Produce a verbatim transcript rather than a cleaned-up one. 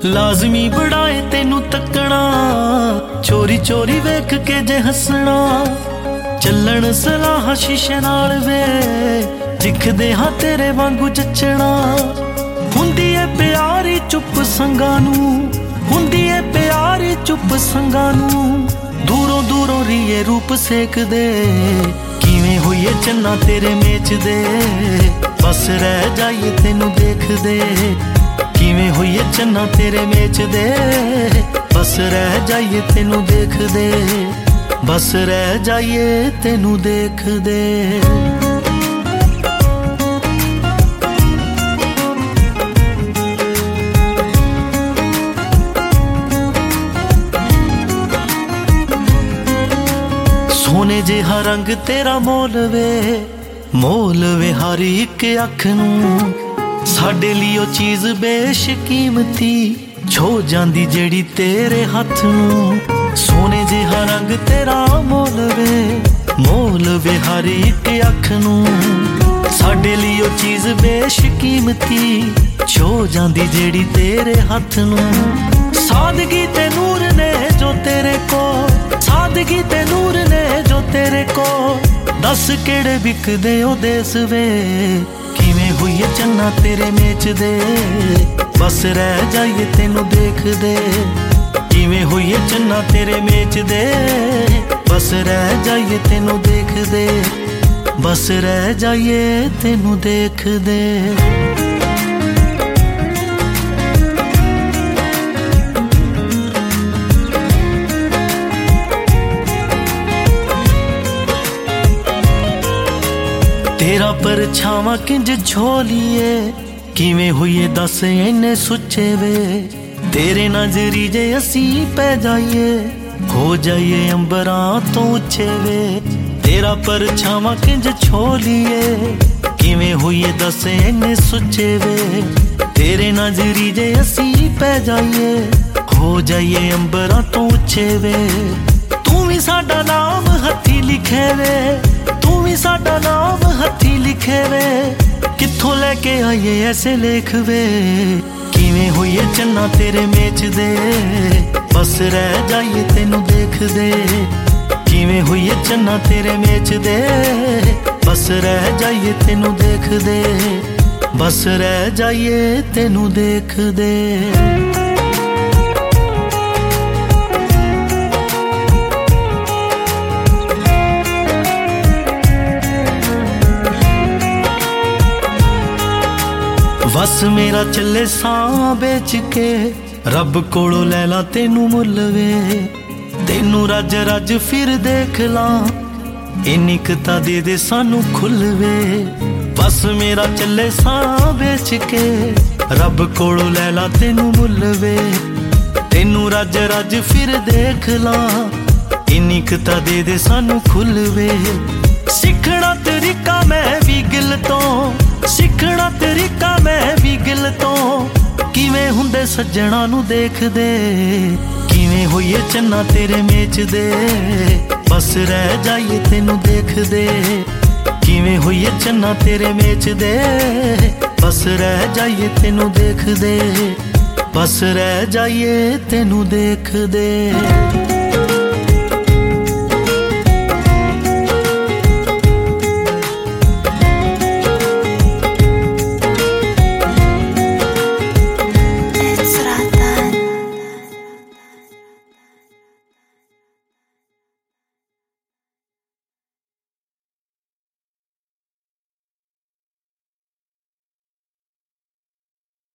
लाजमी बढ़ाए तेनू तकना, चोरी चोरी वेख के जे हसना। चलन सलाह शीशे नाल वे, दिखदे हाँ तेरे वांगू जचना। हुंदी है प्यारी चुप संगां नू, हुंदी है प्यारी चुप संगां नू। दूरों दूरों रीए रूप सेक दे, किवें होइए चन्ना तेरे मेच दे। बस रह जाइए तेनू देख दे, किवें होइए चन्ना तेरे मेच दे। बस रह जाइए तेनू देख दे, बस रह जाइए तेनू देख दे। सोने जिहा रंग तेरा मोल वे, मोल वे हर एक अख नूं। साडे लिए ओ चीज़ बेशकीमती, छो जांदी जेड़ी तेरे हथ नूं। सोने जिहा रंग तेरा मोल वे, मोल वे हर एक अख नूं। साडे लिए ओ चीज़ बेशकीमती, छो जांदी जेड़ी तेरे हथ नूं। सादगी ते नूर ने जो तेरे को, सादगी ते नूर ने जो तेरे को। दस केड़े बिकदे ओ देस वे, किवें होइए चन्ना तेरे मेच दे। बस रह जाइए तेनू देख दे, किवें होइए चन्ना तेरे मेच दे। बस रह जाइए तेनू देख दे, बस रह जाइए तेनू देख दे। तेरा परछावां किंज झोलिए, किवें होइए दस इन्ने सुच्चे वे। तेरे नजरी जे असी पै जाइए, हो जाइए अंबरां तो उच्चे वे। तेरा परछावां किंज झोलिए, किवें होइए दस इन्ने सुच्चे वे। तेरे नजरी जे असी पै जाइए, हो जाइए अंबरां तो उच्चे वे। तू भी साडा नाम हथी लिखे वे, तू भी साडा नाम हथी लिखे वे। कित्थों लेके आइए ऐसे लेख वे, किवें होइए चन्ना तेरे मेच दे। बस रह जाइए तेनू देख दे, किवें होइए चन्ना तेरे मेच दे। बस रह जाइए तेनू देख दे, बस रह जाइए तेनू देख दे। बस मेरा चले सां बेच के, रब कोलों लै ला तेनू मुल वे। तेनू रज रज फिर देख ला, इन्नी कता दे दे सानू खुल वे। बस मेरा चले सां बेच के, रब कोलों लै ला तेनू मुल वे। तेनू रज रज फिर देख ला, इन्नी कता दे दे सानू खुल वे। सिखना तरीका मैं भी गिल तो, सिखना तरीका मैं भी गिल तो। किवें हुंदे सज्जणा नू देख दे, किवें होइए चन्ना तेरे मेच दे। बस रह जाइए तेनू देख दे, किवें होइए चन्ना तेरे मेच दे। बस रह जाइए तेनू देख दे, बस रह जाइए तेनू देख दे।